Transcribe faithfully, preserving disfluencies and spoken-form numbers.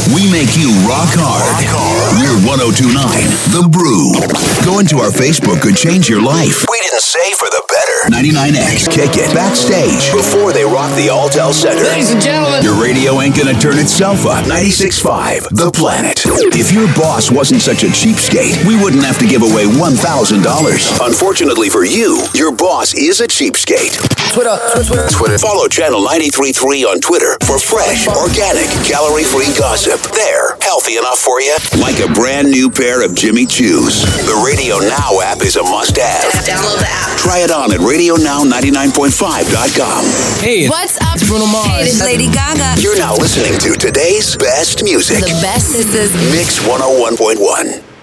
We make you rock hard. We're one oh two point nine The Brew. Going to our Facebook could change your life. We didn't say for the better. ninety-nine X Kick It backstage before they rock the Alltel Center. Ladies and gentlemen, your radio ain't gonna turn itself up. ninety-six point five The Planet. If your boss wasn't such a cheapskate, we wouldn't have to give away one thousand dollars. Unfortunately for you, your boss is a cheapskate. Twitter, Twitter, Twitter. Follow Channel ninety-three point three on Twitter for fresh, organic, calorie-free gossip. They're healthy enough for you. Like a brand new pair of Jimmy Choos. The Radio Now app is a must-have. Download the app. Try it on at radio now ninety-nine point five dot com. Hey, what's up, Bruno Mars? Hey, this is Lady Gaga. You're now listening to today's best music. The best. This is Mix one oh one point one.